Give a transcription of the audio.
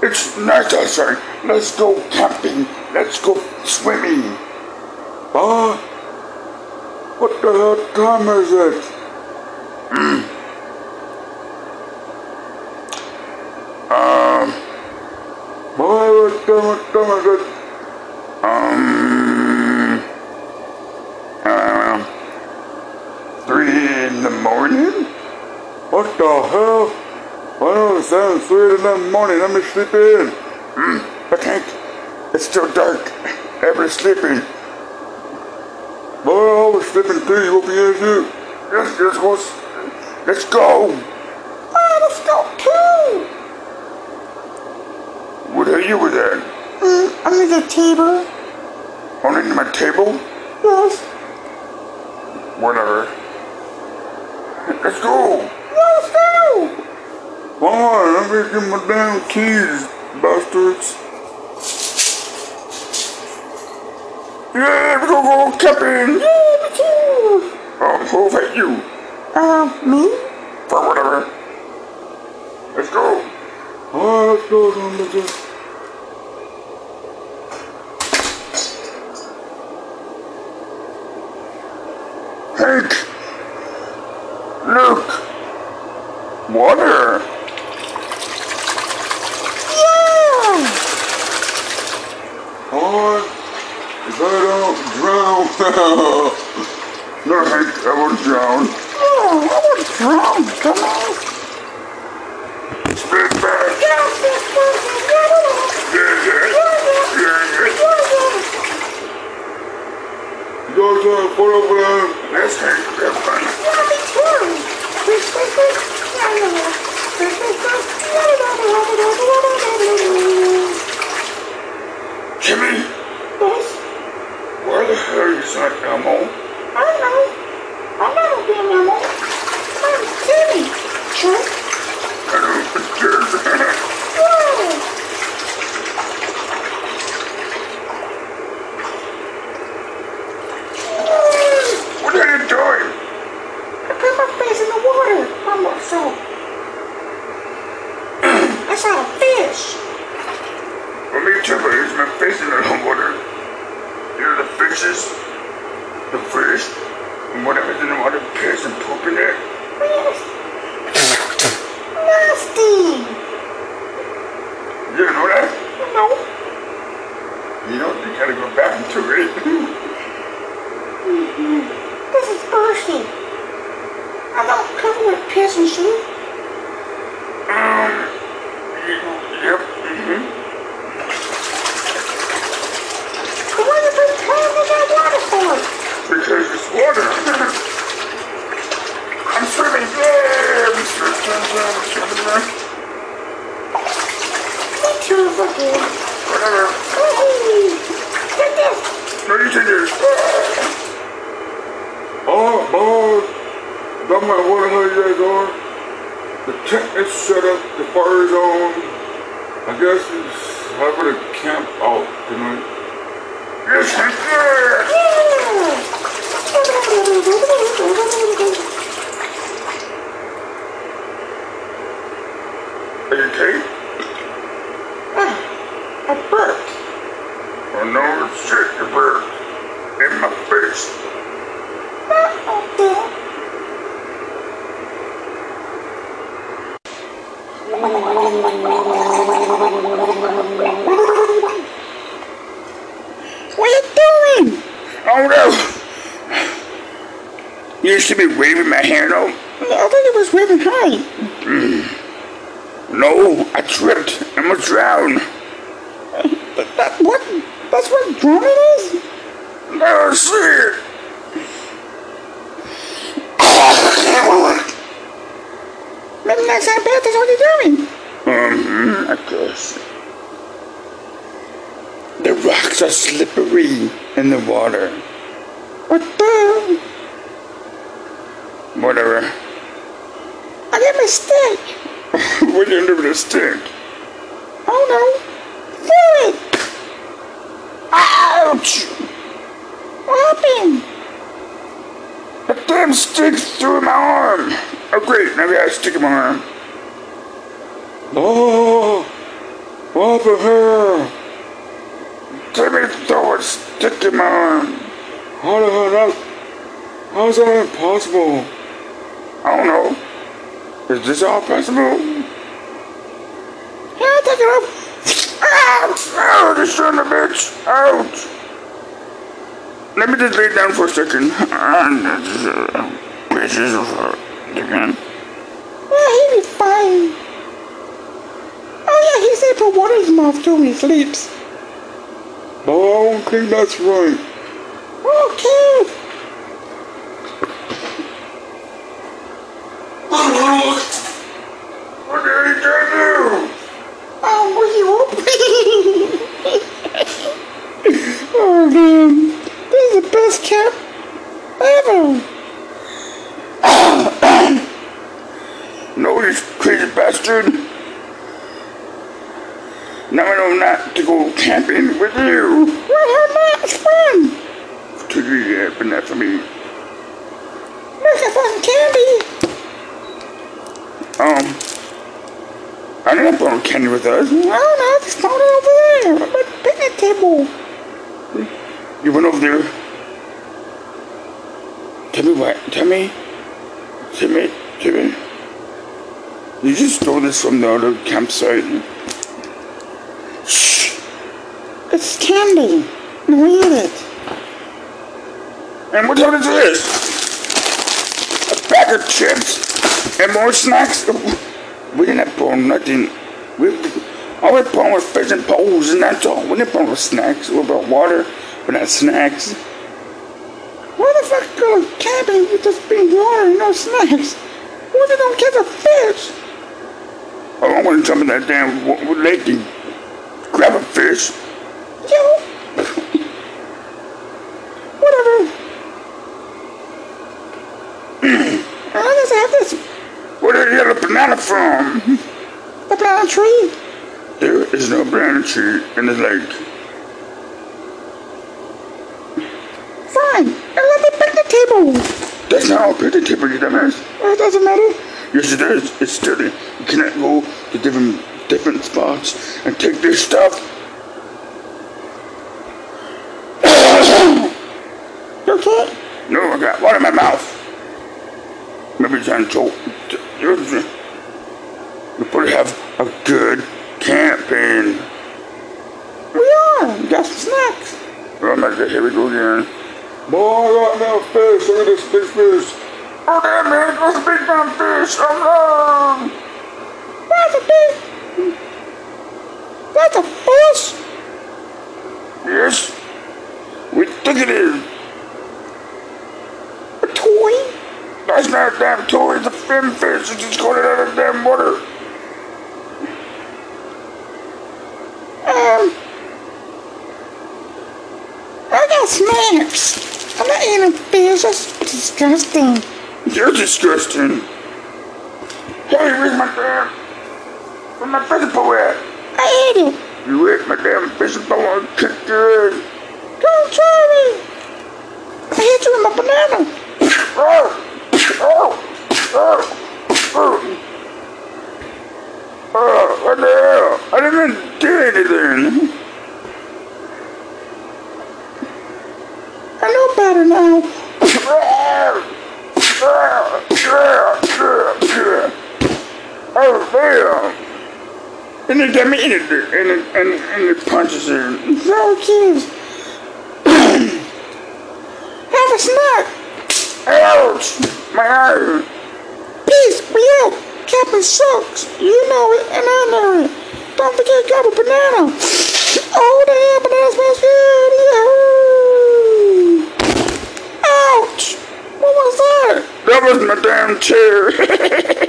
It's nice outside. Let's go camping. Let's go swimming. What? What the hell time is it? What time is it? 3 in the morning? What the hell? I don't understand. 3 in the morning. Let me sleep in. I can't. It's still dark. Everybody's sleeping. Boy, I was sleeping too. You open your too. Let's go. Let's go. Let's go too. What are you with that? Under the table. Under my table? Yes. Whatever. Let's go. Let's go. Come on, let me get my damn keys, bastards. Yeah, we're gonna go camping. Yeah, me too. Who hate you? Me? For whatever. Let's go. Let's go, let's go. Hank! Look! Water! Yeah! If I don't drown. No, Hank, I won't drown. Oh, I won't drown, dumbass. Spin back! You guys put over there. Let's take that fun. Yeah, me too. Jimmy, Yes? where the hell is that Elmo? I don't know. I'm not a damn animal. I'm Timmy. Chirp. I don't care. Whoa. What are you doing? I put my face in the water. I'm not so. I saw a fish. Well, me too, but it's my face in the water. You know the fishes, the fish, and whatever's in the water, piss and poop in there. Nasty. You didn't know that? No. You know, you gotta go back into it. This is bullshit. I don't cover with piss and shit. Yep. But why you been playing with that water for? Because it's water. I'm swimming. Yeah, I'm swimming. Me too, fucking. Whatever. Hey, take this. No, you take this. Got my water, how you guys are? The tent is set up, the fire is on. I guess it's having a camp out tonight. Yes, yeah. Are you okay? I burped. Oh no, shit, you burped. In my face. What are you doing? Oh no! You should be waving my hand out. I thought it was waving high. No, I tripped. I'm gonna drown. That's what drowning is? No, shit! Maybe next time, Beth, that's what you're doing. I guess. The rocks are slippery in the water. What the? Whatever. I got my stick. What are you doing with a stick? Oh no. Feel it. Ouch! What happened? The damn stick through my arm. Oh great, now I got a stick in my arm. Oh, What the hell? Timmy throw a stick in my arm. How the hell that? How is that impossible? I don't know. Is this all possible? Yeah, take it off. Ow! This son of a bitch! Ouch! Let me just lay down for a second. This is again. Yeah, he'll be fine. Oh yeah, he said put water in his mouth too when he sleeps. But I don't think that's right. Okay. What did he do? Oh, oh man, this is the best camp ever. No, you crazy bastard. Now I know not to go camping with you. Well, how not? It's fun. To you, but not for me. Looking for some candy. I don't have bone candy with us. Oh no, it's not over there. On the picnic table. You went over there. Tell me what? Tell me. You just stole this from the other campsite. Shh. It's candy. No, eat it. And what is this? A bag of chips and more snacks? We didn't have bone nothing. All we bought was fish and poles and that's all. We didn't buy no snacks. We bought water, but not snacks. Why the fuck go camping with just being water and no snacks? Why they don't catch a fish? Oh, I want to jump in that damn lake and grab a fish. Yo. Whatever. I just have this. Where did you get a banana from? The banana tree. There is no banana tree in the lake. Fine. I love the picnic table. That's not our picnic table, you dumbass. It doesn't matter. Yes, it is. It's sturdy. You cannot go to different spots and take this stuff. You okay? No, I got water in my mouth. Maybe it's on choke. You probably have a good camping. We are. We got some snacks. Oh my God, here we go again. Boy, I got now fish. Look at this big fish. Oh damn man, that's a big damn fish. Oh no. That's a fish. Yes. We think it is. A toy. That's not a damn toy, it's a fin fish. It's just going out of the damn water. I got snacks. I'm not eating fish. That's disgusting. You're disgusting. Hey, where's my fishing pole at? I ate it. You ate my damn fishing pole and kicked your ass. Don't try me. I hit you with my banana. What the hell? I didn't do anything. I know better now. Oh, damn. And they got me in it, and it punches in. No, kids. Have a snack. Ouch! My eye. Peace, we out. Captain sucks. You know it, and I know it. Don't forget to grab a banana. Oh, damn, banana smells good. Yahoo! Ouch! What was that? That was my damn chair.